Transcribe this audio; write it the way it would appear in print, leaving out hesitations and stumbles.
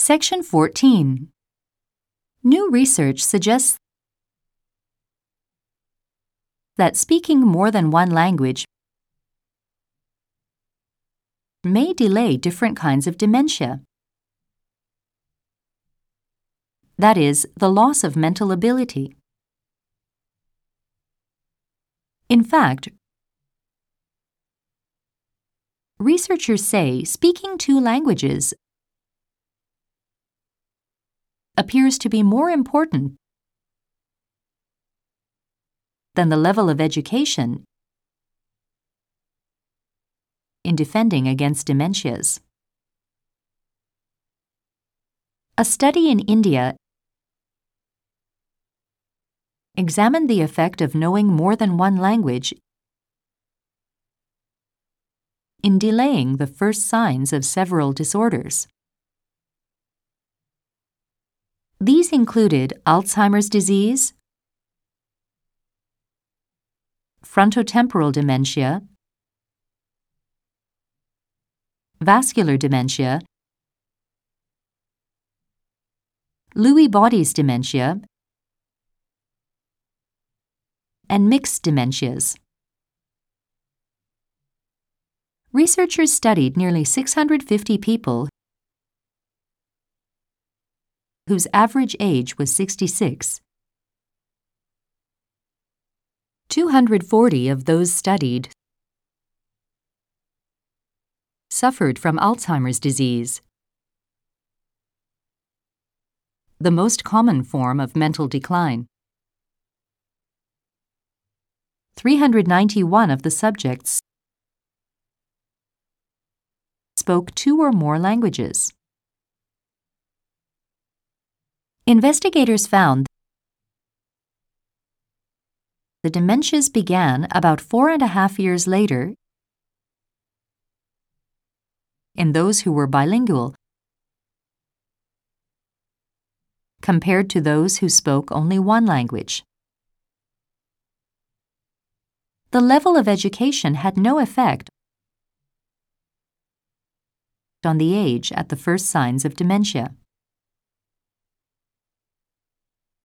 Section 14. New research suggests that speaking more than one language may delay different kinds of dementia. That is, the loss of mental ability. In fact, researchers say speaking two languages appears to be more important than the level of education in defending against dementias. A study in India examined the effect of knowing more than one language in delaying the first signs of several disorders. These included Alzheimer's disease, frontotemporal dementia, vascular dementia, Lewy bodies dementia, and mixed dementias. Researchers studied nearly 650 people whose average age was 66. 240 of those studied suffered from Alzheimer's disease, the most common form of mental decline. 391 of the subjects spoke two or more languages. Investigators found the dementias began about 4.5 years later in those who were bilingual compared to those who spoke only one language. The level of education had no effect on the age at the first signs of dementia.